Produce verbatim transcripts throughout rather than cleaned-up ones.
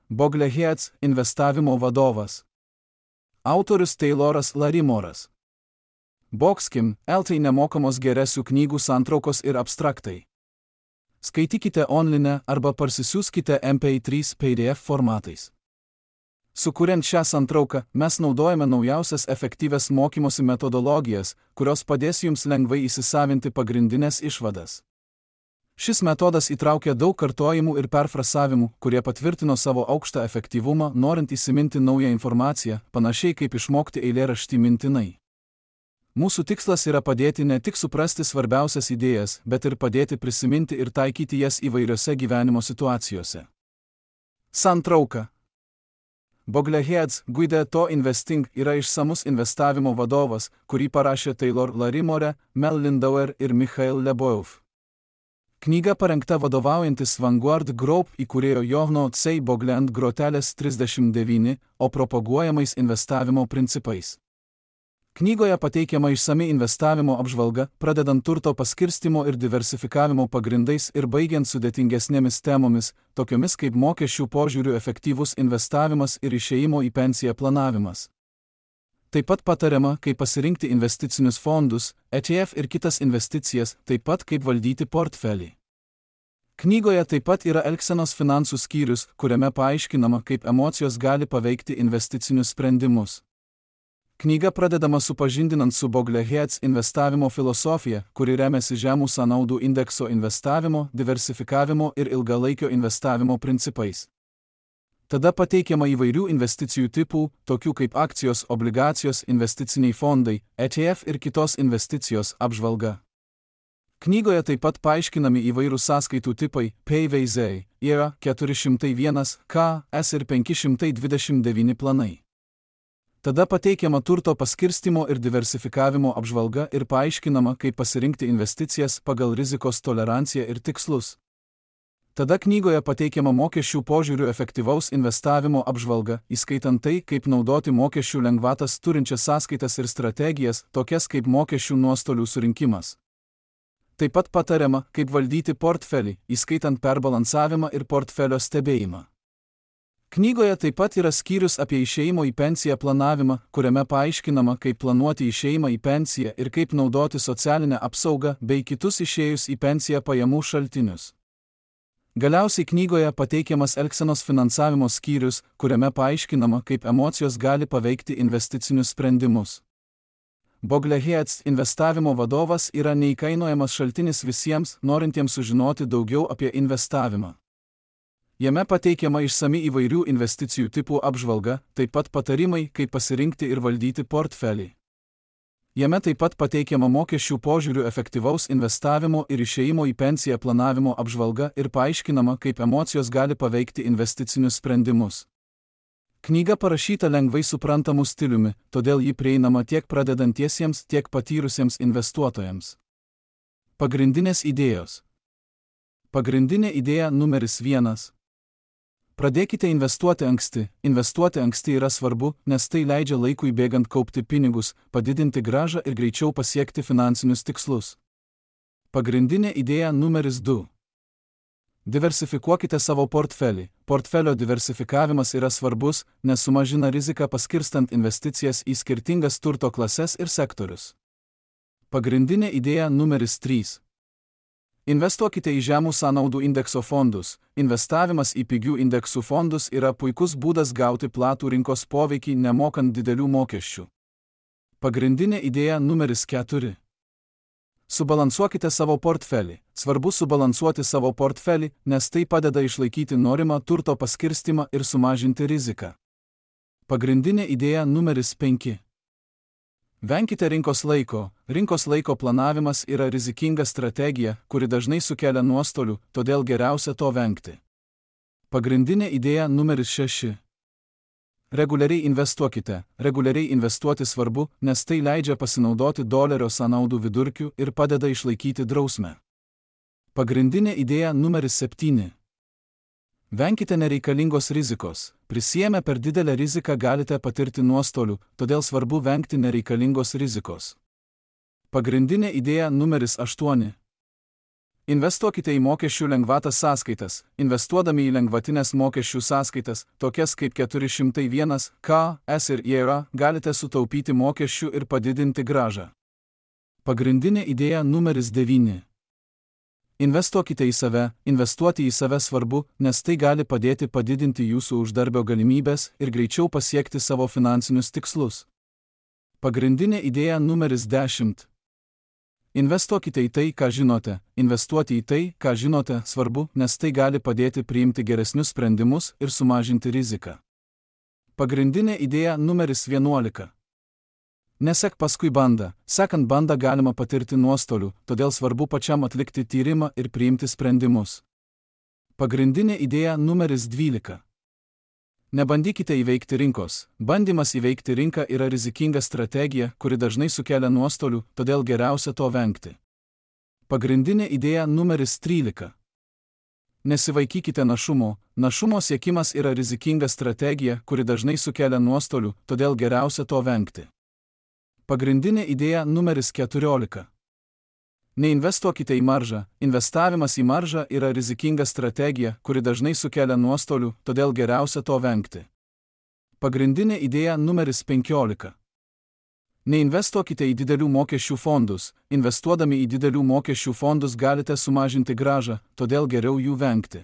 Bogle Heights investavimo vadovas. Autorius Tayloras Larimoras. Boxkim L T nemokamos geresių knygų santraukos ir abstraktai. Skaitykite online arba parsisiųskite M P trys P D F formatais. Sukuriant šią santrauką, mes naudojame naujausias efektyvias mokymosi metodologijas, kurios padės jums lengvai įsisavinti pagrindinės išvadas. Šis metodas įtraukia daug kartojimų ir perfrasavimų, kurie patvirtino savo aukštą efektyvumą, norint įsiminti naują informaciją, panašiai kaip išmokti eilėraštį mintinai. Mūsų tikslas yra padėti ne tik suprasti svarbiausias idėjas, bet ir padėti prisiminti ir taikyti jas įvairiose gyvenimo situacijose. Santrauka. Bogle Heights Guide to Investing yra išsamus investavimo vadovas, kurį parašė Taylor Larimore, Mel Lindauer ir Michael Leboeuf. Knyga parengta vadovaujantis Vanguard Group įkūrėjo Johno C. Bogle ant grotelės trisdešimt devyni, o propaguojamais investavimo principais. Knygoje pateikiama išsami investavimo apžvalga, pradedant turto paskirstimo ir diversifikavimo pagrindais ir baigiant sudėtingesnėmis temomis, tokiomis kaip mokesčių požiūrių efektyvus investavimas ir išėjimo į pensiją planavimas. Taip pat patariama, kaip pasirinkti investicinius fondus, E T F ir kitas investicijas, taip pat kaip valdyti portfelį. Knygoje taip pat yra elgsenos finansų skyrius, kuriame paaiškinama, kaip emocijos gali paveikti investicinius sprendimus. Knyga pradedama supažindinant su Bogle Heights investavimo filosofija, kuri remiasi žemų sąnaudų indekso investavimo, diversifikavimo ir ilgalaikio investavimo principais. Tada pateikiama įvairių investicijų tipų, tokių kaip akcijos, obligacijos, investiciniai fondai, E T F ir kitos investicijos apžvalga. Knygoje taip pat paaiškinami įvairūs sąskaitų tipai P V Z, I R A keturi šimtai vienas, K S ir penki šimtai dvidešimt devyni planai. Tada pateikiama turto paskirstimo ir diversifikavimo apžvalga ir paaiškinama, kaip pasirinkti investicijas pagal rizikos toleranciją ir tikslus. Tada knygoje pateikiama mokesčių požiūrių efektyvaus investavimo apžvalga, įskaitant tai, kaip naudoti mokesčių lengvatas turinčias sąskaitas ir strategijas, tokias kaip mokesčių nuostolių surinkimas. Taip pat patariama, kaip valdyti portfelį, įskaitant perbalansavimą ir portfelio stebėjimą. Knygoje taip pat yra skyrius apie išėjimo į pensiją planavimą, kuriame paaiškinama, kaip planuoti išėjimą į pensiją ir kaip naudoti socialinę apsaugą bei kitus išėjus į pensiją pajamų šaltinius. Galiausiai knygoje pateikiamas elgsenos finansavimo skyrius, kuriame paaiškinama, kaip emocijos gali paveikti investicinius sprendimus. Bogle Heights investavimo vadovas yra neįkainojamas šaltinis visiems, norintiems sužinoti daugiau apie investavimą. Jame pateikiama išsami įvairių investicijų tipų apžvalga, taip pat patarimai, kaip pasirinkti ir valdyti portfelį. Jame taip pat pateikiama mokesčių požiūrių efektyvaus investavimo ir išėjimo į pensiją planavimo apžvalga ir paaiškinama, kaip emocijos gali paveikti investicinius sprendimus. Knyga parašyta lengvai suprantamu stiliumi, todėl ji prieinama tiek pradedantiesiems, tiek patyrusiems investuotojams. Pagrindinės idėjos. Pagrindinė idėja numeris vienas. Pradėkite investuoti anksti. Investuoti anksti yra svarbu, nes tai leidžia laikui bėgant kaupti pinigus, padidinti grąžą ir greičiau pasiekti finansinius tikslus. Pagrindinė idėja numeris du. Diversifikuokite savo portfelį. Portfelio diversifikavimas yra svarbus, nes sumažina riziką paskirstant investicijas į skirtingas turto klases ir sektorius. Pagrindinė idėja numeris trys. Investuokite į žemų sąnaudų indekso fondus. Investavimas į pigių indeksų fondus yra puikus būdas gauti platų rinkos poveikį nemokant didelių mokesčių. Pagrindinė idėja numeris keturi. Subalansuokite savo portfelį. Svarbu subalansuoti savo portfelį, nes tai padeda išlaikyti norimą turto paskirstimą ir sumažinti riziką. Pagrindinė idėja numeris penki. Venkite rinkos laiko. Rinkos laiko planavimas yra rizikinga strategija, kuri dažnai sukelia nuostolių, todėl geriausia to vengti. Pagrindinė idėja numeris šeši. Reguliariai investuokite. Reguliariai investuoti svarbu, nes tai leidžia pasinaudoti dolerio sąnaudų vidurkiu ir padeda išlaikyti drausmę. Pagrindinė idėja numeris septyni. Venkite nereikalingos rizikos. Prisiėmę per didelę riziką galite patirti nuostolių, todėl svarbu vengti nereikalingos rizikos. Pagrindinė idėja numeris aštuoni. Investuokite į mokesčių lengvatas sąskaitas. Investuodami į lengvatinės mokesčių sąskaitas, tokias kaip keturi šimtai vienas K, S ir I R A, galite sutaupyti mokesčių ir padidinti grąžą. Pagrindinė idėja numeris devyni. Investuokite į save. Investuoti į save svarbu, nes tai gali padėti padidinti jūsų uždarbio galimybės ir greičiau pasiekti savo finansinius tikslus. Pagrindinė idėja numeris dešimt. Investuokite į tai, ką žinote. Investuoti į tai, ką žinote, svarbu, nes tai gali padėti priimti geresnius sprendimus ir sumažinti riziką. Pagrindinė idėja numeris vienuolika. Nesek paskui bandą. Sekant bandą galima patirti nuostolių, todėl svarbu pačiam atlikti tyrimą ir priimti sprendimus. Pagrindinė idėja numeris dvylika. Nebandykite įveikti rinkos. Bandymas įveikti rinką yra rizikinga strategija, kuri dažnai sukelia nuostolių, todėl geriausia to vengti. Pagrindinė idėja numeris trylika. Nesivaikykite našumo. Našumo siekimas yra rizikinga strategija, kuri dažnai sukelia nuostolių, todėl geriausia to vengti. Pagrindinė idėja numeris keturiolika. Neinvestuokite į maržą. Investavimas į maržą yra rizikinga strategija, kuri dažnai sukelia nuostolių, todėl geriausia to vengti. Pagrindinė idėja numeris penkiolika. Neinvestuokite į didelių mokesčių fondus. Investuodami į didelių mokesčių fondus galite sumažinti grąžą, todėl geriau jų vengti.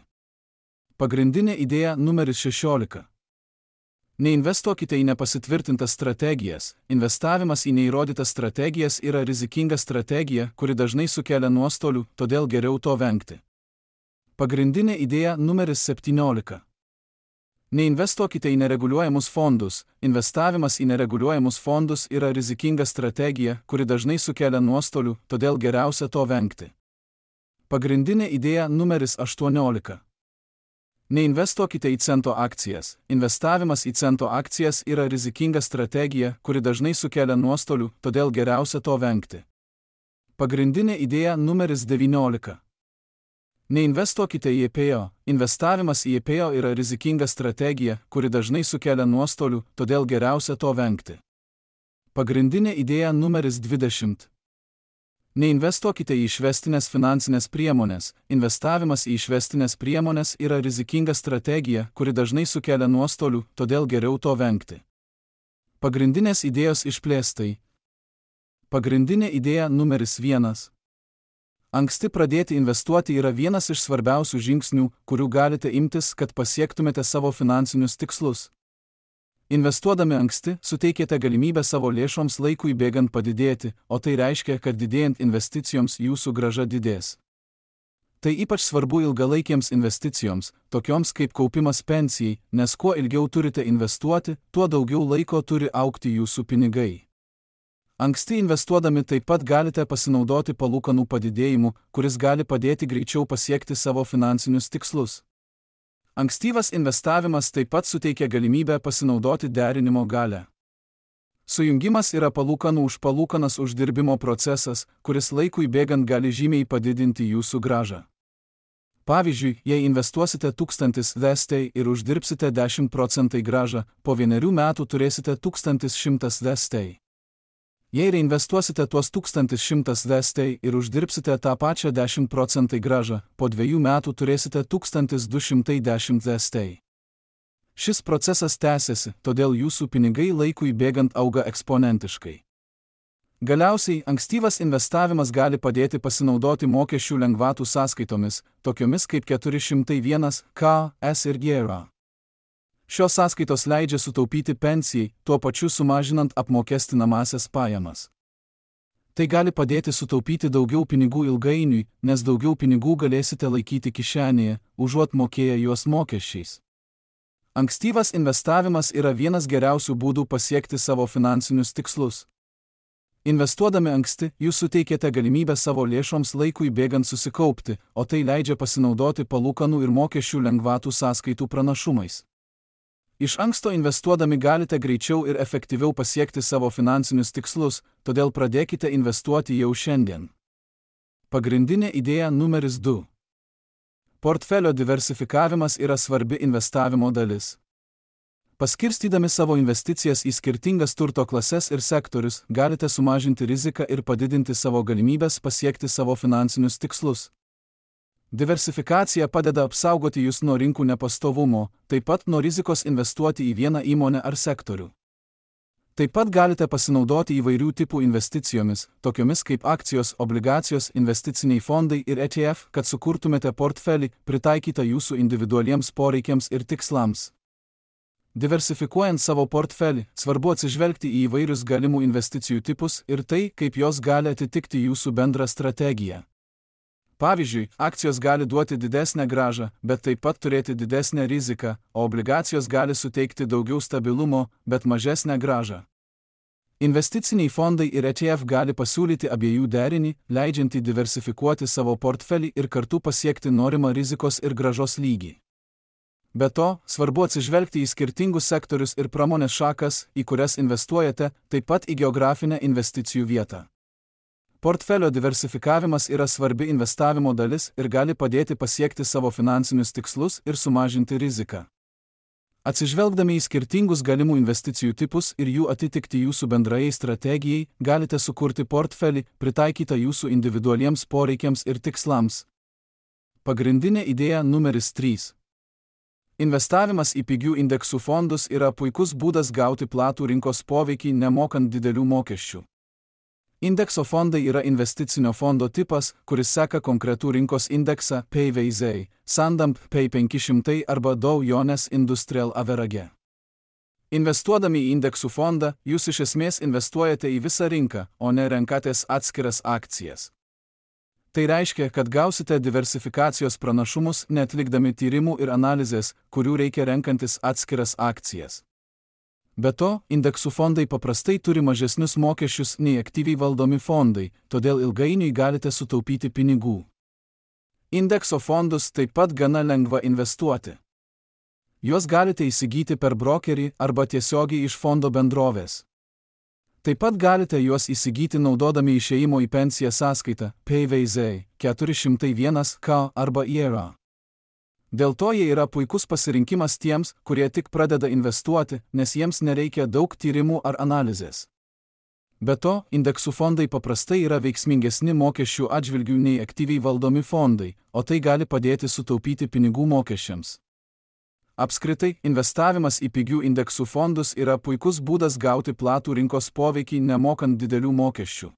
Pagrindinė idėja numeris šešiolika. Neinvestuokite į nepasitvirtintas strategijas. Investavimas į neįrodytas strategijas yra rizikinga strategija, kuri dažnai sukelia nuostolių, todėl geriau to vengti. Pagrindinė idėja numeris septyniolika. Neinvestuokite į nereguliuojamus fondus. Investavimas į nereguliuojamus fondus yra rizikinga strategija, kuri dažnai sukelia nuostolių, todėl geriausia to vengti. Pagrindinė idėja numeris aštuoniolika. Neinvestuokite į cento akcijas. Investavimas į cento akcijas yra rizikinga strategija, kuri dažnai sukelia nuostolių, todėl geriausia to vengti. Pagrindinė idėja numeris devyniolika. Neinvestuokite į I P O. Investavimas į I P O yra rizikinga strategija, kuri dažnai sukelia nuostolių, todėl geriausia to vengti. Pagrindinė idėja numeris dvidešimt. Neinvestuokite į išvestinės finansinės priemonės. Investavimas į išvestinės priemonės yra rizikinga strategija, kuri dažnai sukelia nuostolių, todėl geriau to vengti. Pagrindinės idėjos išplėstai. Pagrindinė idėja numeris vienas. Anksti pradėti investuoti yra vienas iš svarbiausių žingsnių, kurių galite imtis, kad pasiektumėte savo finansinius tikslus. Investuodami anksti, suteikėte galimybę savo lėšoms laikui bėgant padidėti, o tai reiškia, kad didėjant investicijoms jūsų grąža didės. Tai ypač svarbu ilgalaikėms investicijoms, tokioms kaip kaupimas pensijai, nes kuo ilgiau turite investuoti, tuo daugiau laiko turi augti jūsų pinigai. Anksti investuodami taip pat galite pasinaudoti palūkanų padidėjimu, kuris gali padėti greičiau pasiekti savo finansinius tikslus. Ankstyvas investavimas taip pat suteikia galimybę pasinaudoti derinimo galią. Sujungimas yra palūkanų už palūkanas uždirbimo procesas, kuris laikui bėgant gali žymiai padidinti jūsų grąžą. Pavyzdžiui, jei investuosite tūkstantis D S T ir uždirbsite dešimt procentų grąžą, po vienerių metų turėsite tūkstantis šimtas D S T. Jei reinvestuosite tuos tūkstantis šimtas D S T ir uždirbsite tą pačią dešimt procentų grąžą, po dviejų metų turėsite tūkstantis du šimtai dešimt D S T. Šis procesas tęsiasi, todėl jūsų pinigai laikui bėgant auga eksponentiškai. Galiausiai, ankstyvas investavimas gali padėti pasinaudoti mokesčių lengvatų sąskaitomis, tokiomis kaip keturi šimtai vienas K, S ir I R A. Šios sąskaitos leidžia sutaupyti pensijai, tuo pačiu sumažinant apmokestinamąsias pajamas. Tai gali padėti sutaupyti daugiau pinigų ilgainiui, nes daugiau pinigų galėsite laikyti kišenėje, užuot mokėję juos mokesčiais. Ankstyvas investavimas yra vienas geriausių būdų pasiekti savo finansinius tikslus. Investuodami anksti, jūs suteikėte galimybę savo lėšoms laikui bėgant susikaupti, o tai leidžia pasinaudoti palūkanų ir mokesčių lengvatų sąskaitų pranašumais. Iš anksto investuodami galite greičiau ir efektyviau pasiekti savo finansinius tikslus, todėl pradėkite investuoti jau šiandien. Pagrindinė idėja numeris du. Portfelio diversifikavimas yra svarbi investavimo dalis. Paskirstydami savo investicijas į skirtingas turto klases ir sektorius, galite sumažinti riziką ir padidinti savo galimybės pasiekti savo finansinius tikslus. Diversifikacija padeda apsaugoti jūs nuo rinkų nepastovumo, taip pat nuo rizikos investuoti į vieną įmonę ar sektorių. Taip pat galite pasinaudoti įvairių tipų investicijomis, tokiomis kaip akcijos, obligacijos, investiciniai fondai ir E T F, kad sukurtumėte portfelį, pritaikytą jūsų individualiems poreikiams ir tikslams. Diversifikuojant savo portfelį, svarbu atsižvelgti į įvairius galimų investicijų tipus ir tai, kaip jos gali atitikti jūsų bendrą strategiją. Pavyzdžiui, akcijos gali duoti didesnę grąžą, bet taip pat turėti didesnę riziką, o obligacijos gali suteikti daugiau stabilumo, bet mažesnę grąžą. Investiciniai fondai ir E T F gali pasiūlyti abiejų derinį, leidžiantį diversifikuoti savo portfelį ir kartu pasiekti norimą rizikos ir grąžos lygį. Be to, svarbu atsižvelgti į skirtingus sektorius ir pramonės šakas, į kurias investuojate, taip pat į geografinę investicijų vietą. Portfelio diversifikavimas yra svarbi investavimo dalis ir gali padėti pasiekti savo finansinius tikslus ir sumažinti riziką. Atsižvelgdami į skirtingus galimų investicijų tipus ir jų atitikti jūsų bendrajai strategijai, galite sukurti portfelį, pritaikytą jūsų individualiems poreikiams ir tikslams. Pagrindinė idėja numeris trys. Investavimas į pigių indeksų fondus yra puikus būdas gauti platų rinkos poveikį nemokant didelių mokesčių. Indekso fondai yra investicinio fondo tipas, kuris seka konkretų rinkos indeksą P V Z, Sandamp P penki šimtai arba Dow Jones Industrial Average. Investuodami į indeksų fondą, jūs iš esmės investuojate į visą rinką, o ne renkatės atskiras akcijas. Tai reiškia, kad gausite diversifikacijos pranašumus neatlikdami tyrimų ir analizės, kurių reikia renkantis atskiras akcijas. Be to, indeksų fondai paprastai turi mažesnius mokesčius nei aktyviai valdomi fondai, todėl ilgainiui galite sutaupyti pinigų. Indekso fondus taip pat gana lengva investuoti. Juos galite įsigyti per brokerį arba tiesiogiai iš fondo bendrovės. Taip pat galite juos įsigyti naudodami išėjimo į pensiją sąskaitą P V Z keturi šimtai vienas K arba I R A. Dėl to jie yra puikus pasirinkimas tiems, kurie tik pradeda investuoti, nes jiems nereikia daug tyrimų ar analizės. Be to, indeksų fondai paprastai yra veiksmingesni mokesčių atžvilgių nei aktyviai valdomi fondai, o tai gali padėti sutaupyti pinigų mokesčiams. Apskritai, investavimas į pigių indeksų fondus yra puikus būdas gauti platų rinkos poveikį nemokant didelių mokesčių.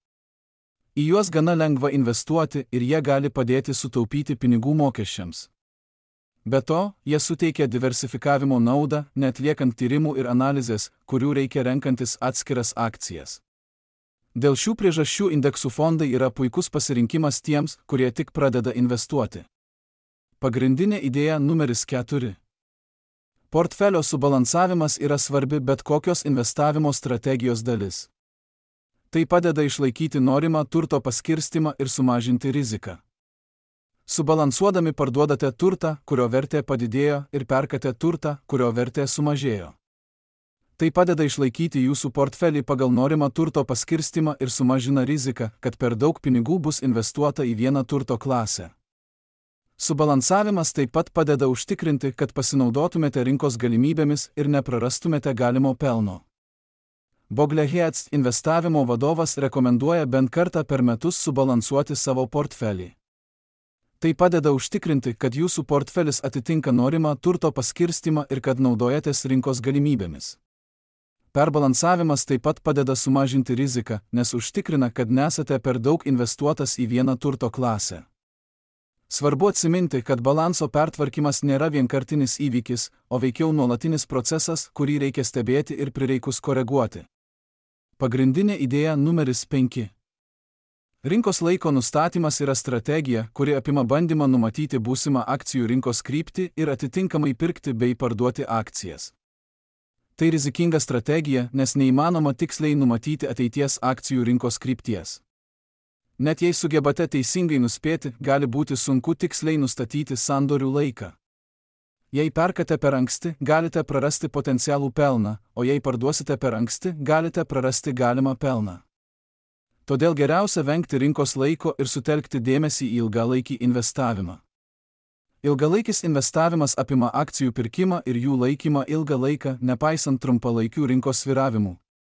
Į juos gana lengva investuoti ir jie gali padėti sutaupyti pinigų mokesčiams. Be to, jie suteikia diversifikavimo naudą, neatliekant tyrimų ir analizės, kurių reikia renkantis atskiras akcijas. Dėl šių priežasčių indeksų fondai yra puikus pasirinkimas tiems, kurie tik pradeda investuoti. Pagrindinė idėja numeris keturi. Portfelio subalansavimas yra svarbi bet kokios investavimo strategijos dalis. Tai padeda išlaikyti norimą turto paskirstimą ir sumažinti riziką. Subalansuodami parduodate turtą, kurio vertė padidėjo, ir perkate turtą, kurio vertė sumažėjo. Tai padeda išlaikyti jūsų portfelį pagal norimą turto paskirstimą ir sumažina riziką, kad per daug pinigų bus investuota į vieną turto klasę. Subalansavimas taip pat padeda užtikrinti, kad pasinaudotumėte rinkos galimybėmis ir neprarastumėte galimo pelno. Bogleheads investavimo vadovas rekomenduoja bent kartą per metus subalansuoti savo portfelį. Tai padeda užtikrinti, kad jūsų portfelis atitinka norimą turto paskirstimą ir kad naudojatės rinkos galimybėmis. Perbalansavimas taip pat padeda sumažinti riziką, nes užtikrina, kad nesate per daug investuotas į vieną turto klasę. Svarbu atsiminti, kad balanso pertvarkymas nėra vienkartinis įvykis, o veikiau nuolatinis procesas, kurį reikia stebėti ir prireikus koreguoti. Pagrindinė idėja numeris penki. Rinkos laiko nustatymas yra strategija, kuri apima bandymą numatyti būsimą akcijų rinkos kryptį ir atitinkamai pirkti bei parduoti akcijas. Tai rizikinga strategija, nes neįmanoma tiksliai numatyti ateities akcijų rinkos krypties. Net jei sugebate teisingai nuspėti, gali būti sunku tiksliai nustatyti sandorių laiką. Jei perkate per anksti, galite prarasti potencialų pelną, o jei parduosite per anksti, galite prarasti galimą pelną. Todėl geriausia vengti rinkos laiko ir sutelkti dėmesį į ilgalaikį investavimą. Ilgalaikis investavimas apima akcijų pirkimą ir jų laikymą ilgą laiką, nepaisant trumpalaikių rinkos svyravimų.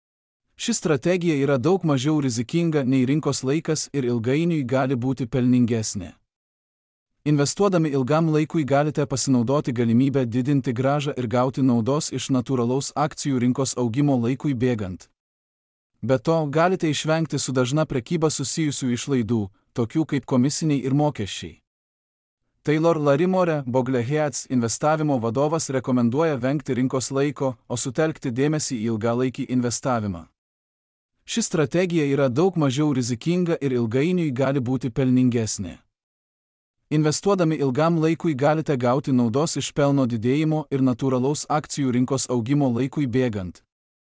Ši strategija yra daug mažiau rizikinga nei rinkos laikas ir ilgainiui gali būti pelningesnė. Investuodami ilgam laikui galite pasinaudoti galimybę didinti grąžą ir gauti naudos iš natūralaus akcijų rinkos augimo laikui bėgant. Be to, galite išvengti su dažna prekyba susijusių išlaidų, tokių kaip komisiniai ir mokesčiai. Taylor Larimore, Bogleheads investavimo vadovas rekomenduoja vengti rinkos laiko, o sutelkti dėmesį į ilgalaikį investavimą. Ši strategija yra daug mažiau rizikinga ir ilgainiui gali būti pelningesnė. Investuodami ilgam laikui galite gauti naudos iš pelno didėjimo ir natūralaus akcijų rinkos augimo laikui bėgant.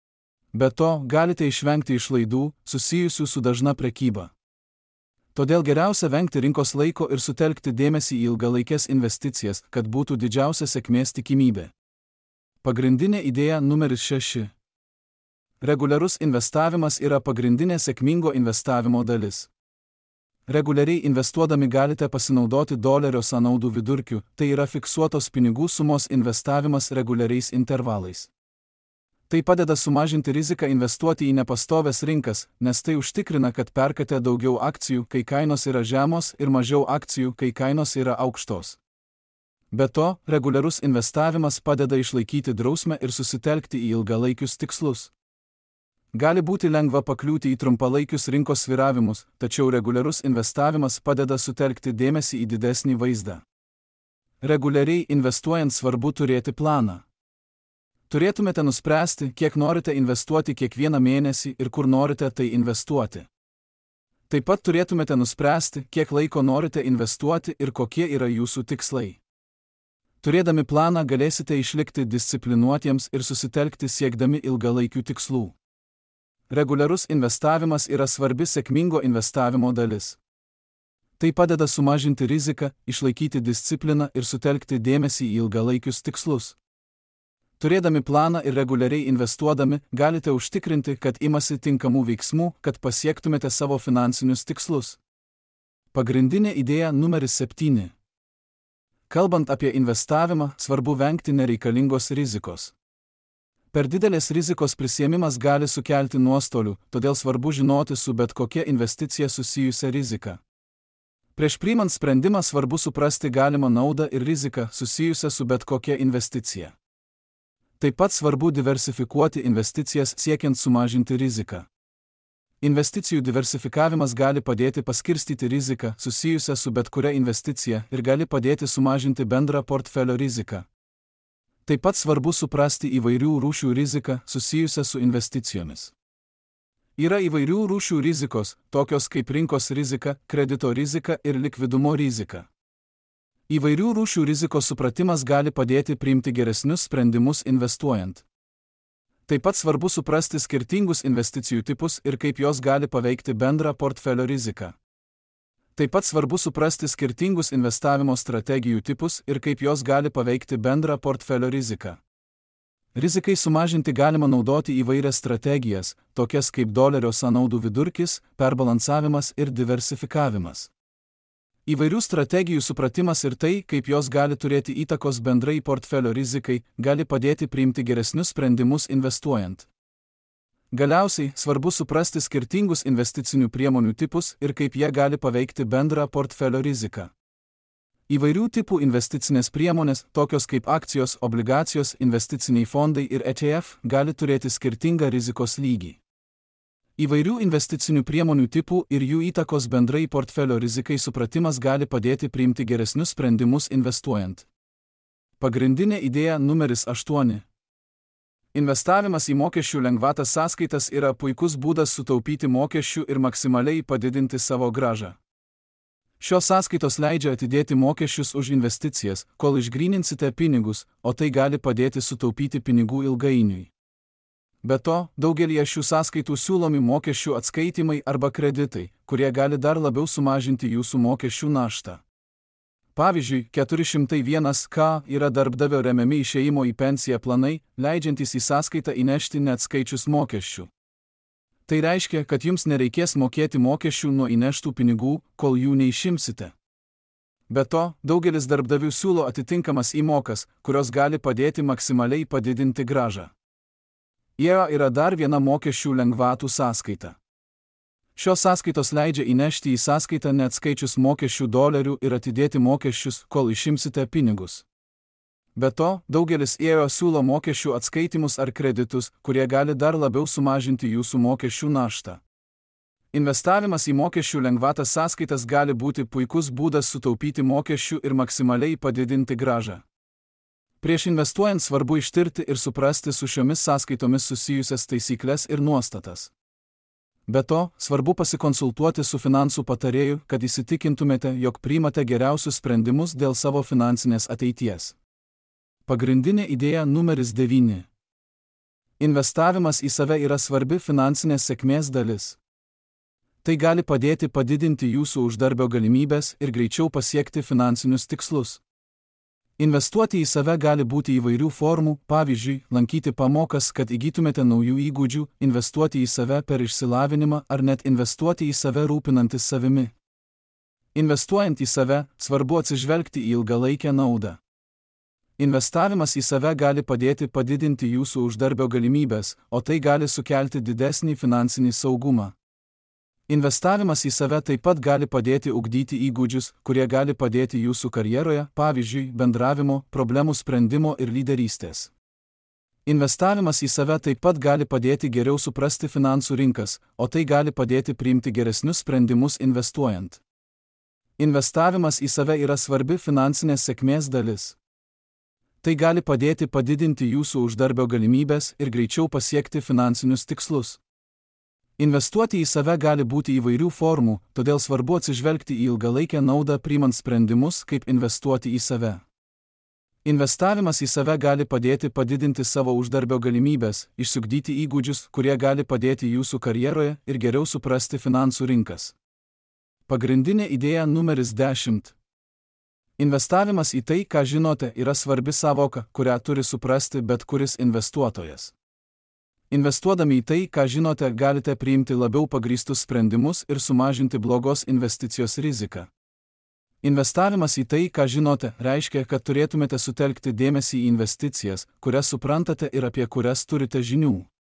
Be to, galite išvengti išlaidų, susijusių su dažna prekyba. Todėl geriausia vengti rinkos laiko ir sutelkti dėmesį į ilgalaikės investicijas, kad būtų didžiausia sėkmės tikimybė. Pagrindinė idėja numeris šeši. Reguliarus investavimas yra pagrindinė sėkmingo investavimo dalis. Reguliariai investuodami galite pasinaudoti dolerio sąnaudų vidurkiu, tai yra fiksuotos pinigų sumos investavimas reguliariais intervalais. Tai padeda sumažinti riziką investuoti į nepastovės rinkas, nes tai užtikrina, kad perkate daugiau akcijų, kai kainos yra žemos, ir mažiau akcijų, kai kainos yra aukštos. Be to, reguliarus investavimas padeda išlaikyti drausmę ir susitelkti į ilgalaikius tikslus. Gali būti lengva pakliūti į trumpalaikius rinkos svyravimus, tačiau reguliarus investavimas padeda sutelkti dėmesį į didesnį vaizdą. Reguliariai investuojant svarbu turėti planą. Turėtumėte nuspręsti, kiek norite investuoti kiekvieną mėnesį ir kur norite tai investuoti. Taip pat turėtumėte nuspręsti, kiek laiko norite investuoti ir kokie yra jūsų tikslai. Turėdami planą galėsite išlikti disciplinuotiems ir susitelkti siekdami ilgalaikių tikslų. Reguliarus investavimas yra svarbi sėkmingo investavimo dalis. Tai padeda sumažinti riziką, išlaikyti discipliną ir sutelkti dėmesį į ilgalaikius tikslus. Turėdami planą ir reguliariai investuodami, galite užtikrinti, kad imasi tinkamų veiksmų, kad pasiektumėte savo finansinius tikslus. Pagrindinė idėja numeris septyni. Kalbant apie investavimą, svarbu vengti nereikalingos rizikos. Per didelės rizikos prisiėmimas gali sukelti nuostolių, todėl svarbu žinoti su bet kokia investicija susijusią riziką. Prieš priimant sprendimą svarbu suprasti galimą naudą ir riziką susijusią su bet kokia investicija. Taip pat svarbu diversifikuoti investicijas siekiant sumažinti riziką. Investicijų diversifikavimas gali padėti paskirstyti riziką susijusią su bet kuria investicija ir gali padėti sumažinti bendrą portfelio riziką. Taip pat svarbu suprasti įvairių rūšių riziką susijusią su investicijomis. Yra įvairių rūšių rizikos, tokios kaip rinkos rizika, kredito rizika ir likvidumo rizika. Įvairių rūšių rizikos supratimas gali padėti priimti geresnius sprendimus investuojant. Taip pat svarbu suprasti skirtingus investicijų tipus ir kaip jos gali paveikti bendrą portfelio riziką. Taip pat svarbu suprasti skirtingus investavimo strategijų tipus ir kaip jos gali paveikti bendrą portfelio riziką. Rizikai sumažinti galima naudoti įvairias strategijas, tokias kaip dolerio sąnaudų vidurkis, perbalansavimas ir diversifikavimas. Įvairių strategijų supratimas ir tai, kaip jos gali turėti įtakos bendrai portfelio rizikai, gali padėti priimti geresnius sprendimus investuojant. Galiausiai, svarbu suprasti skirtingus investicinių priemonių tipus ir kaip jie gali paveikti bendrą portfelio riziką. Įvairių tipų investicinės priemonės, tokios kaip akcijos, obligacijos, investiciniai fondai ir E T F, gali turėti skirtingą rizikos lygį. Įvairių investicinių priemonių tipų ir jų įtakos bendrai portfelio rizikai supratimas gali padėti priimti geresnius sprendimus investuojant. Pagrindinė idėja numeris aštuoni. Investavimas į mokesčių lengvatas sąskaitas yra puikus būdas sutaupyti mokesčių ir maksimaliai padidinti savo grąžą. Šios sąskaitos leidžia atidėti mokesčius už investicijas, kol išgryninsite pinigus, o tai gali padėti sutaupyti pinigų ilgainiui. Be to, daugelį šių sąskaitų siūlomi mokesčių atskaitymai arba kreditai, kurie gali dar labiau sumažinti jūsų mokesčių naštą. Pavyzdžiui, keturi šimtai vienas K yra darbdavio remiami išėjimo į pensiją planai, leidžiantys į sąskaitą įnešti neatskaičius mokesčių. Tai reiškia, kad jums nereikės mokėti mokesčių nuo įneštų pinigų, kol jų neišimsite. Be to, daugelis darbdavių siūlo atitinkamas įmokas, kurios gali padėti maksimaliai padidinti grąžą. I E A yra dar viena mokesčių lengvatų sąskaita. Šios sąskaitos leidžia įnešti į sąskaitą neatskaičius mokesčių dolerių ir atidėti mokesčius, kol išimsite pinigus. Be to, daugelis E O siūlo mokesčių atskaitimus ar kreditus, kurie gali dar labiau sumažinti jūsų mokesčių naštą. Investavimas į mokesčių lengvatas sąskaitas gali būti puikus būdas sutaupyti mokesčių ir maksimaliai padidinti grąžą. Prieš investuojant svarbu ištirti ir suprasti su šiomis sąskaitomis susijusias taisyklės ir nuostatas. Be to, svarbu pasikonsultuoti su finansų patarėju, kad įsitikintumėte, jog priimate geriausius sprendimus dėl savo finansinės ateities. Pagrindinė idėja numeris devyni. Investavimas į save yra svarbi finansinės sėkmės dalis. Tai gali padėti padidinti jūsų uždarbio galimybės ir greičiau pasiekti finansinius tikslus. Investuoti į save gali būti įvairių formų, pavyzdžiui, lankyti pamokas, kad įgytumėte naujų įgūdžių, investuoti į save per išsilavinimą ar net investuoti į save rūpinantis savimi. Investuojant į save, svarbu atsižvelgti į ilgalaikę naudą. Investavimas į save gali padėti padidinti jūsų uždarbio galimybės, o tai gali sukelti didesnį finansinį saugumą. Investavimas į save taip pat gali padėti ugdyti įgūdžius, kurie gali padėti jūsų karjeroje, pavyzdžiui, bendravimo, problemų sprendimo ir lyderystės. Investavimas į save taip pat gali padėti geriau suprasti finansų rinkas, o tai gali padėti priimti geresnius sprendimus investuojant. Investavimas į save yra svarbi finansinės sėkmės dalis. Tai gali padėti padidinti jūsų uždarbio galimybės ir greičiau pasiekti finansinius tikslus. Investuoti į save gali būti įvairių formų, todėl svarbu atsižvelgti į ilgalaikę naudą priimant sprendimus, kaip investuoti į save. Investavimas į save gali padėti padidinti savo uždarbio galimybės, išsiugdyti įgūdžius, kurie gali padėti jūsų karjeroje ir geriau suprasti finansų rinkas. Pagrindinė idėja numeris dešimt. Investavimas į tai, ką žinote, yra svarbi sąvoka, kurią turi suprasti bet kuris investuotojas. Investuodami į tai, ką žinote, galite priimti labiau pagrįstus sprendimus ir sumažinti blogos investicijos riziką. Investavimas į tai, ką žinote, reiškia, kad turėtumėte sutelkti dėmesį į investicijas, kurias suprantate ir apie kurias turite žinių.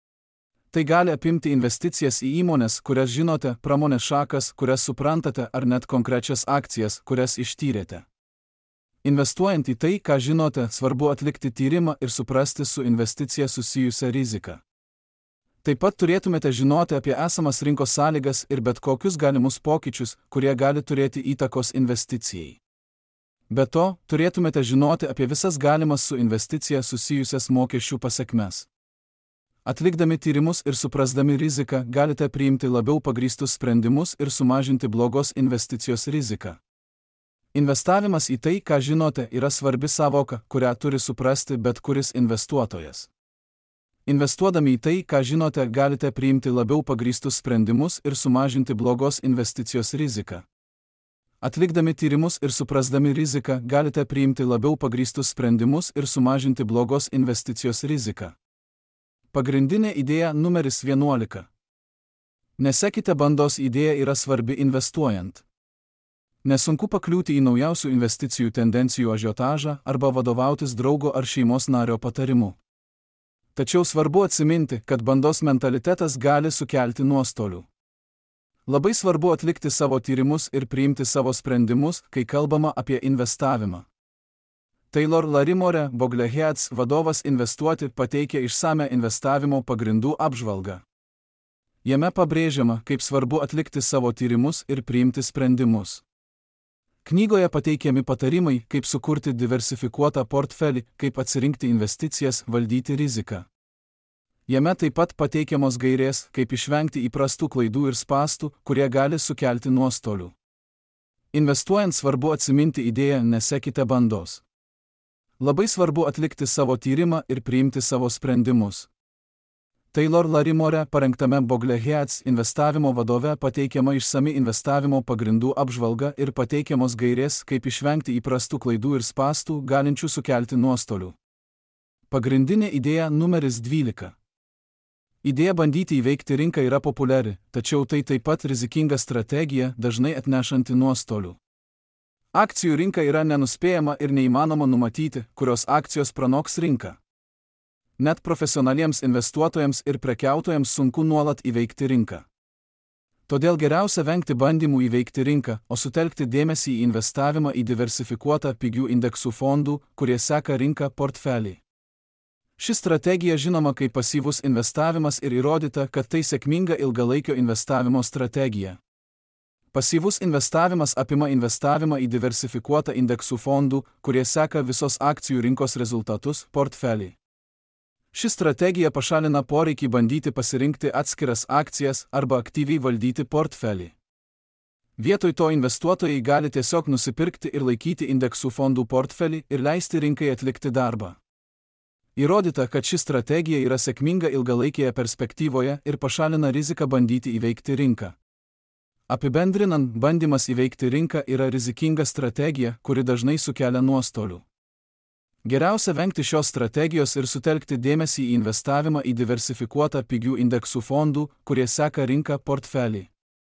Tai gali apimti investicijas į įmones, kurias žinote, pramonės šakas, kurias suprantate, ar net konkrečias akcijas, kurias ištyrėte. Investuojant į tai, ką žinote, svarbu atlikti tyrimą ir suprasti su investicija susijusią riziką. Taip pat turėtumėte žinoti apie esamas rinkos sąlygas ir bet kokius galimus pokyčius, kurie gali turėti įtakos investicijai. Be to, turėtumėte žinoti apie visas galimas su investicija susijusias mokesčių pasekmes. Atlikdami tyrimus ir suprasdami riziką, galite priimti labiau pagrįstus sprendimus ir sumažinti blogos investicijos riziką. Investavimas į tai, ką žinote, yra svarbi sąvoka, kurią turi suprasti bet kuris investuotojas. Investuodami į tai, ką žinote, galite priimti labiau pagrįstus sprendimus ir sumažinti blogos investicijos riziką. Atlikdami tyrimus ir suprasdami riziką, galite priimti labiau pagrįstus sprendimus ir sumažinti blogos investicijos riziką. Pagrindinė idėja numeris vienuolika. Nesekite bandos idėja yra svarbi investuojant. Nesunku pakliūti į naujausių investicijų tendencijų ažiotažą arba vadovautis draugo ar šeimos nario patarimu. Tačiau svarbu atsiminti, kad bandos mentalitetas gali sukelti nuostolių. Labai svarbu atlikti savo tyrimus ir priimti savo sprendimus, kai kalbama apie investavimą. Taylor Larimore, Bogleheads vadovas Investuoti pateikia išsame investavimo pagrindų apžvalgą. Jame pabrėžiama, kaip svarbu atlikti savo tyrimus ir priimti sprendimus. Knygoje pateikiami patarimai, kaip sukurti diversifikuotą portfelį, kaip atsirinkti investicijas, valdyti riziką. Jame taip pat pateikiamos gairės, kaip išvengti įprastų klaidų ir spąstų, kurie gali sukelti nuostolių. Investuojant svarbu atsiminti idėją nesekite bandos. Labai svarbu atlikti savo tyrimą ir priimti savo sprendimus. Taylor Larimore parengtame Bogleheads investavimo vadove pateikiama išsami investavimo pagrindų apžvalga ir pateikiamos gairės, kaip išvengti įprastų klaidų ir spąstų, galinčių sukelti nuostolių. Pagrindinė idėja numeris dvylika. Idėja bandyti įveikti rinką yra populiari, tačiau tai taip pat rizikinga strategija, dažnai atnešanti nuostolių. Akcijų rinka yra nenuspėjama ir neįmanoma numatyti, kurios akcijos pranoks rinką. Net profesionaliems investuotojams ir prekiautojams sunku nuolat įveikti rinką. Todėl geriausia vengti bandymų įveikti rinką, o sutelkti dėmesį į investavimą į diversifikuotą pigių indeksų fondų, kurie seka rinką portfelį. Ši strategija žinoma kaip pasyvus investavimas ir įrodyta, kad tai sėkminga ilgalaikio investavimo strategija. Pasyvus investavimas apima investavimą į diversifikuotą indeksų fondų, kurie seka visos akcijų rinkos rezultatus portfelį. Ši strategija pašalina poreikį bandyti pasirinkti atskiras akcijas arba aktyviai valdyti portfelį. Vietoj to investuotojai gali tiesiog nusipirkti ir laikyti indeksų fondų portfelį ir leisti rinkai atlikti darbą. Įrodyta, kad ši strategija yra sėkminga ilgalaikėje perspektyvoje ir pašalina riziką bandyti įveikti rinką. Apibendrinant, bandymas įveikti rinką yra rizikinga strategija, kuri dažnai sukelia nuostolių. Geriausia vengti šios strategijos ir sutelkti dėmesį į investavimą į diversifikuotą pigių indeksų fondų, kurie seka rinką portfelį.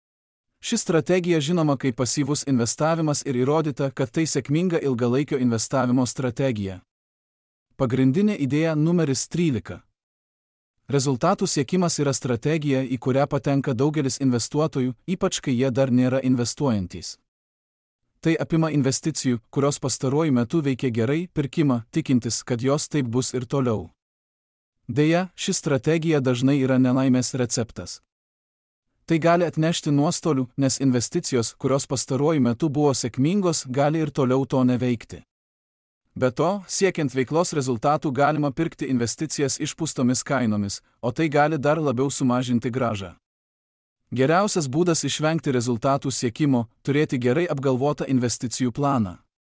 Ši strategija žinoma kaip pasyvus investavimas ir įrodyta, kad tai sėkminga ilgalaikio investavimo strategija. Pagrindinė idėja numeris trylika. Rezultatų siekimas yra strategija, į kurią patenka daugelis investuotojų, ypač kai jie dar nėra investuojantys. Tai apima investicijų, kurios pastaruoju metu veikia gerai, pirkimą, tikintis, kad jos taip bus ir toliau. Deja, ši strategija dažnai yra nelaimės receptas. Tai gali atnešti nuostolių, nes investicijos, kurios pastaruoju metu buvo sėkmingos, gali ir toliau to neveikti. Be to, siekiant veiklos rezultatų galima pirkti investicijas išpūstomis kainomis, o tai gali dar labiau sumažinti grąžą. Geriausias būdas išvengti rezultatų siekimo – turėti gerai apgalvotą investicijų planą.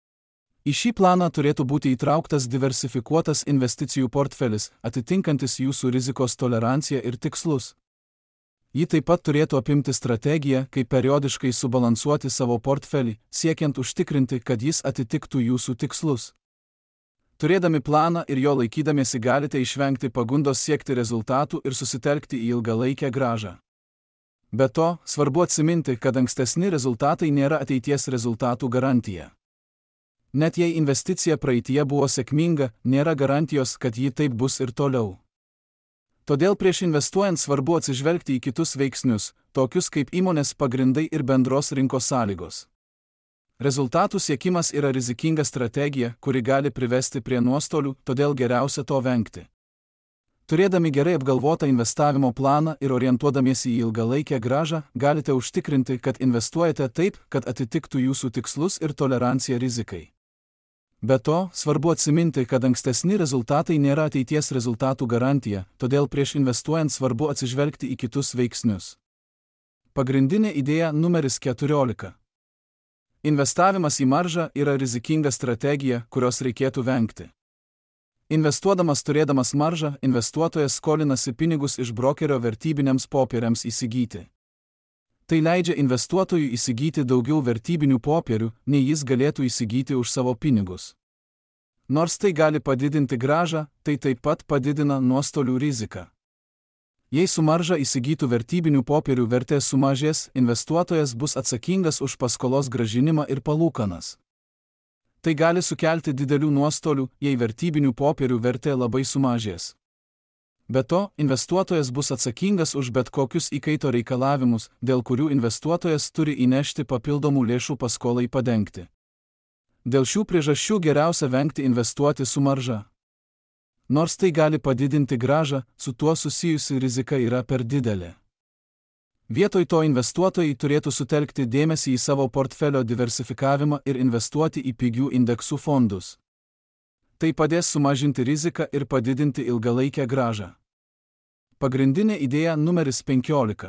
Į šį planą turėtų būti įtrauktas diversifikuotas investicijų portfelis, atitinkantis jūsų rizikos toleranciją ir tikslus. Ji taip pat turėtų apimti strategiją, kaip periodiškai subalansuoti savo portfelį, siekiant užtikrinti, kad jis atitiktų jūsų tikslus. Turėdami planą ir jo laikydamiesi galite išvengti pagundos siekti rezultatų ir susitelkti į ilgalaikę grąžą. Be to, svarbu atsiminti, kad ankstesni rezultatai nėra ateities rezultatų garantija. Net jei investicija praeityje buvo sėkminga, nėra garantijos, kad ji taip bus ir toliau. Todėl prieš investuojant svarbu atsižvelgti į kitus veiksnius, tokius kaip įmonės pagrindai ir bendros rinkos sąlygos. Rezultatų siekimas yra rizikinga strategija, kuri gali privesti prie nuostolių, todėl geriausia to vengti. Turėdami gerai apgalvotą investavimo planą ir orientuodamiesi į ilgalaikę grąžą, galite užtikrinti, kad investuojate taip, kad atitiktų jūsų tikslus ir toleranciją rizikai. Be to, svarbu atsiminti, kad ankstesni rezultatai nėra ateities rezultatų garantija, todėl prieš investuojant svarbu atsižvelgti į kitus veiksnius. Pagrindinė idėja numeris keturiolika. Investavimas į maržą yra rizikinga strategija, kurios reikėtų vengti. Investuodamas turėdamas maržą, investuotojas skolinasi pinigus iš brokerio vertybiniams popieriams įsigyti. Tai leidžia investuotojui įsigyti daugiau vertybinių popierių, nei jis galėtų įsigyti už savo pinigus. Nors tai gali padidinti grąžą, tai taip pat padidina nuostolių riziką. Jei su marža įsigytų vertybinių popierių vertė sumažės, investuotojas bus atsakingas už paskolos grąžinimą ir palūkanas. Tai gali sukelti didelių nuostolių, jei vertybinių popierių vertė labai sumažės. Be to, investuotojas bus atsakingas už bet kokius įkaito reikalavimus, dėl kurių investuotojas turi įnešti papildomų lėšų paskolai padengti. Dėl šių priežasčių geriausia vengti investuoti su marža. Nors tai gali padidinti grąžą, su tuo susijusi rizika yra per didelė. Vietoj to investuotojai turėtų sutelkti dėmesį į savo portfelio diversifikavimą ir investuoti į pigių indeksų fondus. Tai padės sumažinti riziką ir padidinti ilgalaikę grąžą. Pagrindinė idėja numeris penkiolika.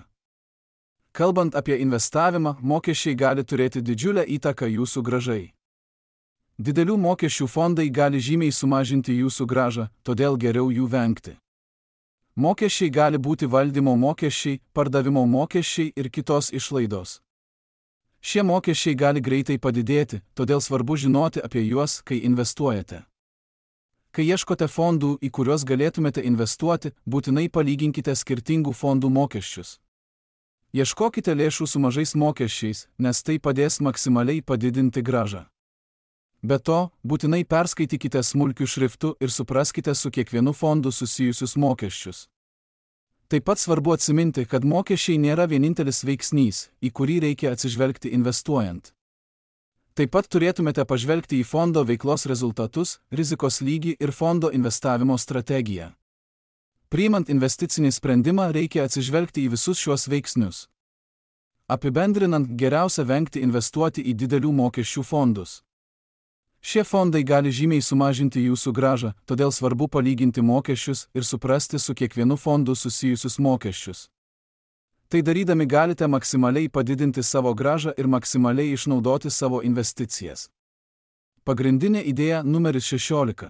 Kalbant apie investavimą, mokesčiai gali turėti didžiulę įtaką jūsų grąžai. Didelių mokesčių fondai gali žymiai sumažinti jūsų grąžą, todėl geriau jų vengti. Mokesčiai gali būti valdymo mokesčiai, pardavimo mokesčiai ir kitos išlaidos. Šie mokesčiai gali greitai padidėti, todėl svarbu žinoti apie juos, kai investuojate. Kai ieškote fondų, į kuriuos galėtumėte investuoti, būtinai palyginkite skirtingų fondų mokesčius. Ieškokite lėšų su mažais mokesčiais, nes tai padės maksimaliai padidinti grąžą. Be to, būtinai perskaitykite smulkiu šriftu ir supraskite su kiekvienu fondu susijusius mokesčius. Taip pat svarbu atsiminti, kad mokesčiai nėra vienintelis veiksnys, į kurį reikia atsižvelgti investuojant. Taip pat turėtumėte pažvelgti į fondo veiklos rezultatus, rizikos lygį ir fondo investavimo strategiją. Priimant investicinį sprendimą reikia atsižvelgti į visus šiuos veiksnius. Apibendrinant, geriausia vengti investuoti į didelių mokesčių fondus. Šie fondai gali žymiai sumažinti jūsų grąžą, todėl svarbu palyginti mokesčius ir suprasti su kiekvienu fondu susijusius mokesčius. Tai darydami galite maksimaliai padidinti savo grąžą ir maksimaliai išnaudoti savo investicijas. Pagrindinė idėja numeris šešiolika.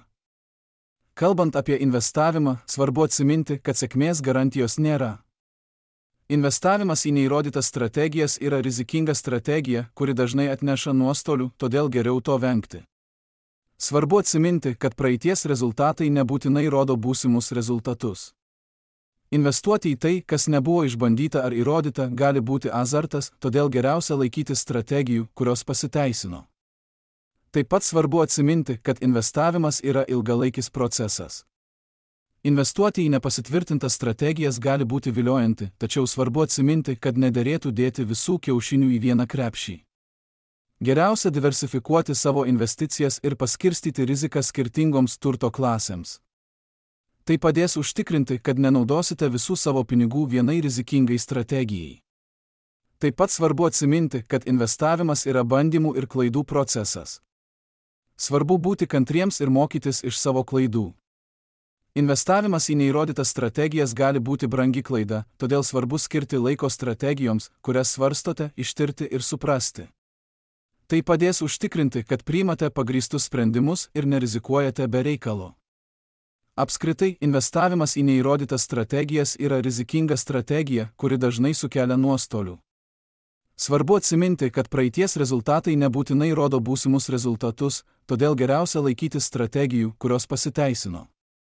Kalbant apie investavimą, svarbu atsiminti, kad sėkmės garantijos nėra. Investavimas į neįrodytas strategijas yra rizikinga strategija, kuri dažnai atneša nuostolių, todėl geriau to vengti. Svarbu atsiminti, kad praeities rezultatai nebūtinai rodo būsimus rezultatus. Investuoti į tai, kas nebuvo išbandyta ar įrodyta, gali būti azartas, todėl geriausia laikytis strategijų, kurios pasiteisino. Taip pat svarbu atsiminti, kad investavimas yra ilgalaikis procesas. Investuoti į nepasitvirtintas strategijas gali būti viliojanti, tačiau svarbu atsiminti, kad nederėtų dėti visų kiaušinių į vieną krepšį. Geriausia diversifikuoti savo investicijas ir paskirstyti riziką skirtingoms turto klasėms. Tai padės užtikrinti, kad nenaudosite visų savo pinigų vienai rizikingai strategijai. Taip pat svarbu atsiminti, kad investavimas yra bandymų ir klaidų procesas. Svarbu būti kantriems ir mokytis iš savo klaidų. Investavimas į neįrodytas strategijas gali būti brangi klaida, todėl svarbu skirti laiko strategijoms, kurias svarstote, ištirti ir suprasti. Tai padės užtikrinti, kad priimate pagrįstus sprendimus ir nerizikuojate be reikalo. Apskritai, investavimas į neįrodytas strategijas yra rizikinga strategija, kuri dažnai sukelia nuostolių. Svarbu atsiminti, kad praeities rezultatai nebūtinai rodo būsimus rezultatus, todėl geriausia laikytis strategijų, kurios pasiteisino.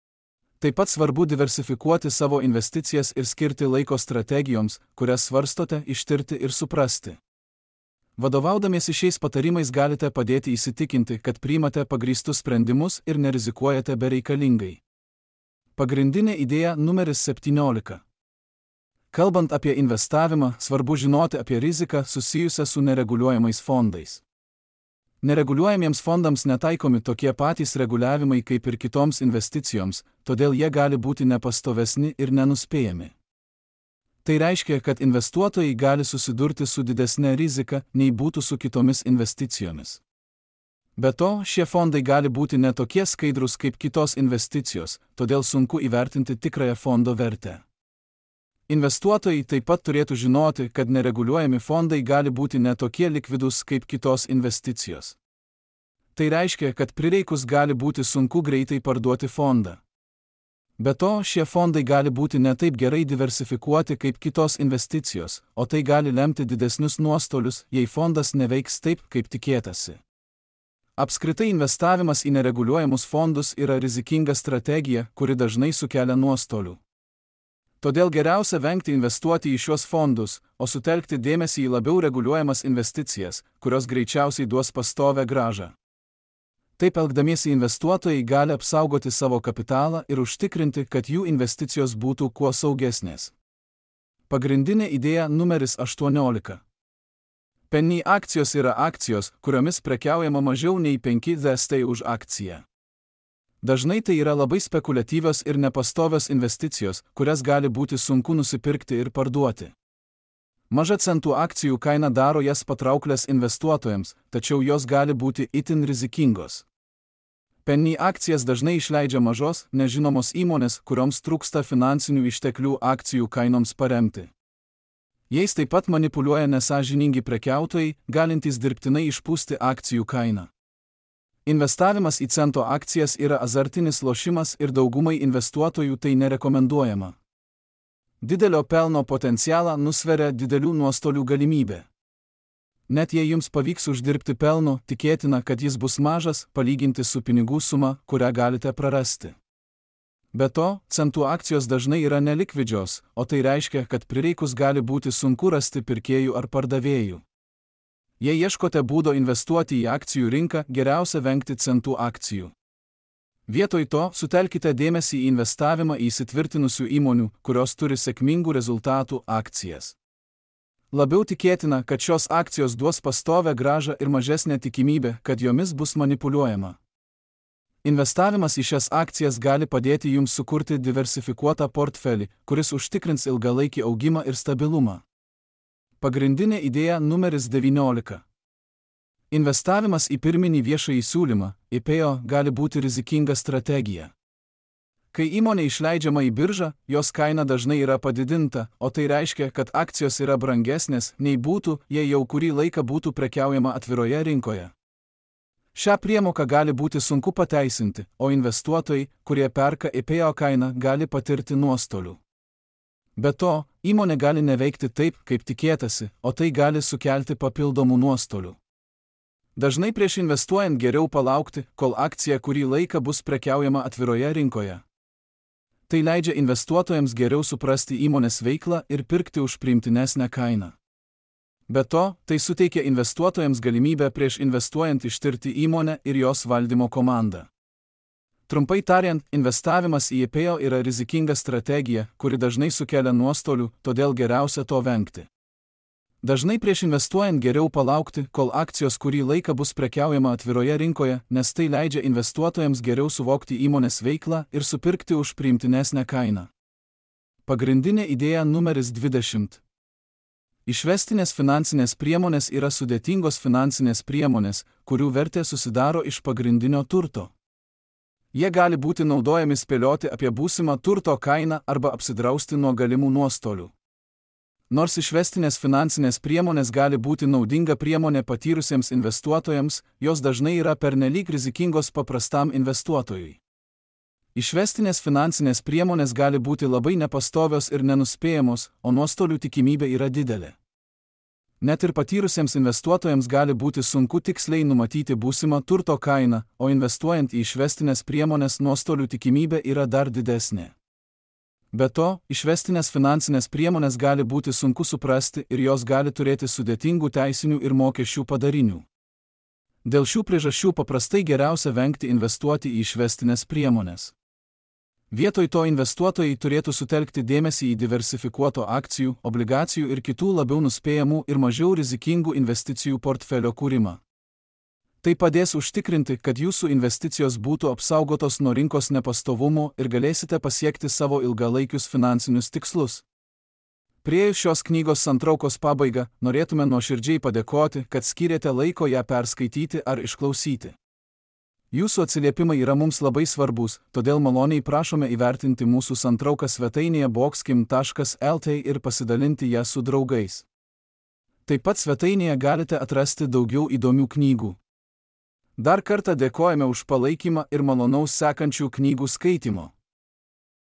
Taip pat svarbu diversifikuoti savo investicijas ir skirti laiko strategijoms, kurias svarstote, ištirti ir suprasti. Vadovaudamiesi šiais patarimais galite padėti įsitikinti, kad priimate pagrįstus sprendimus ir nerizikuojate bereikalingai. Pagrindinė idėja numeris septyniolika. Kalbant apie investavimą, svarbu žinoti apie riziką susijusią su nereguliuojamais fondais. Nereguliuojamiems fondams netaikomi tokie patys reguliavimai kaip ir kitoms investicijoms, todėl jie gali būti nepastovesni ir nenuspėjami. Tai reiškia, kad investuotojai gali susidurti su didesne rizika, nei būtų su kitomis investicijomis. Be to, šie fondai gali būti netokie skaidrūs kaip kitos investicijos, todėl sunku įvertinti tikrąją fondo vertę. Investuotojai taip pat turėtų žinoti, kad nereguliuojami fondai gali būti netokie likvidūs kaip kitos investicijos. Tai reiškia, kad prireikus gali būti sunku greitai parduoti fondą. Be to, šie fondai gali būti netaip gerai diversifikuoti kaip kitos investicijos, o tai gali lemti didesnius nuostolius, jei fondas neveiks taip, kaip tikėtasi. Apskritai investavimas į nereguliuojamus fondus yra rizikinga strategija, kuri dažnai sukelia nuostolių. Todėl geriausia vengti investuoti į šios fondus, o sutelkti dėmesį į labiau reguliuojamas investicijas, kurios greičiausiai duos pastovią grąžą. Taip elgdamiesi investuotojai gali apsaugoti savo kapitalą ir užtikrinti, kad jų investicijos būtų kuo saugesnės. Pagrindinė idėja numeris aštuoniolika. Penny akcijos yra akcijos, kuriomis prekiaujama mažiau nei penki centai už akciją. Dažnai tai yra labai spekuliatyvios ir nepastovios investicijos, kurias gali būti sunku nusipirkti ir parduoti. Maža centų akcijų kaina daro jas patrauklės investuotojams, tačiau jos gali būti itin rizikingos. Penny akcijas dažnai išleidžia mažos, nežinomos įmonės, kurioms trūksta finansinių išteklių akcijų kainoms paremti. Jais taip pat manipuliuoja nesąžiningi prekiautojai, galintys dirbtinai išpūsti akcijų kainą. Investavimas į cento akcijas yra azartinis lošimas ir daugumai investuotojų tai nerekomenduojama. Didelio pelno potencialą nusveria didelių nuostolių galimybė. Net jei jums pavyks uždirbti pelno, tikėtina, kad jis bus mažas, palyginti su pinigų suma, kurią galite prarasti. Be to, centų akcijos dažnai yra nelikvidžios, o tai reiškia, kad prireikus gali būti sunku rasti pirkėjų ar pardavėjų. Jei ieškote būdo investuoti į akcijų rinką, geriausia vengti centų akcijų. Vietoj to sutelkite dėmesį į investavimą į įsitvirtinusių įmonių, kurios turi sėkmingų rezultatų akcijas. Labiau tikėtina, kad šios akcijos duos pastovę grąžą ir mažesnę tikimybę, kad jomis bus manipuliuojama. Investavimas į šias akcijas gali padėti jums sukurti diversifikuotą portfelį, kuris užtikrins ilgalaikį augimą ir stabilumą. Pagrindinė idėja numeris devyniolika. Investavimas į pirminį viešąjį siūlymą, I P O, gali būti rizikinga strategija. Kai įmonė išleidžiama į biržą, jos kaina dažnai yra padidinta, o tai reiškia, kad akcijos yra brangesnės, nei būtų, jei jau kurį laiką būtų prekiaujama atviroje rinkoje. Šią priemoką gali būti sunku pateisinti, o investuotojai, kurie perka I P O kainą, gali patirti nuostolių. Be to, įmonė gali neveikti taip, kaip tikėtasi, o tai gali sukelti papildomų nuostolių. Dažnai prieš investuojant geriau palaukti, kol akcija kurį laiką bus prekiaujama atviroje rinkoje. Tai leidžia investuotojams geriau suprasti įmonės veiklą ir pirkti už priimtinesnę kainą. Be to, tai suteikia investuotojams galimybę prieš investuojant ištirti įmonę ir jos valdymo komandą. Trumpai tariant, investavimas į I P O yra rizikinga strategija, kuri dažnai sukelia nuostolių, todėl geriausia to vengti. Dažnai prieš investuojant geriau palaukti, kol akcijos kurį laiką bus prekiaujama atviroje rinkoje, nes tai leidžia investuotojams geriau suvokti įmonės veiklą ir supirkti už priimtinesnę kainą. Pagrindinė idėja numeris dvidešimt. Išvestinės finansinės priemonės yra sudėtingos finansinės priemonės, kurių vertė susidaro iš pagrindinio turto. Jie gali būti naudojami spėlioti apie būsimą turto kainą arba apsidrausti nuo galimų nuostolių. Nors išvestinės finansinės priemonės gali būti naudinga priemonė patyrusiems investuotojams, jos dažnai yra pernelyg rizikingos paprastam investuotojui. Išvestinės finansinės priemonės gali būti labai nepastovios ir nenuspėjamos, o nuostolių tikimybė yra didelė. Net ir patyrusiems investuotojams gali būti sunku tiksliai numatyti būsimą turto kainą, o investuojant į išvestinės priemonės nuostolių tikimybė yra dar didesnė. Be to, išvestinės finansinės priemonės gali būti sunku suprasti ir jos gali turėti sudėtingų teisinių ir mokesčių padarinių. Dėl šių priežasčių paprastai geriausia vengti investuoti į išvestinės priemonės. Vietoj to investuotojai turėtų sutelkti dėmesį į diversifikuoto akcijų, obligacijų ir kitų labiau nuspėjamų ir mažiau rizikingų investicijų portfelio kūrimą. Tai padės užtikrinti, kad jūsų investicijos būtų apsaugotos nuo rinkos nepastovumo ir galėsite pasiekti savo ilgalaikius finansinius tikslus. Priėjus šios knygos santraukos pabaigą, norėtume nuoširdžiai padėkoti, kad skyrėte laiko ją perskaityti ar išklausyti. Jūsų atsiliepimai yra mums labai svarbus, todėl maloniai prašome įvertinti mūsų santrauką svetainėje boxkim taškas L T ir pasidalinti ją su draugais. Taip pat svetainėje galite atrasti daugiau įdomių knygų. Dar kartą dėkojame už palaikymą ir malonaus sekančių knygų skaitymo.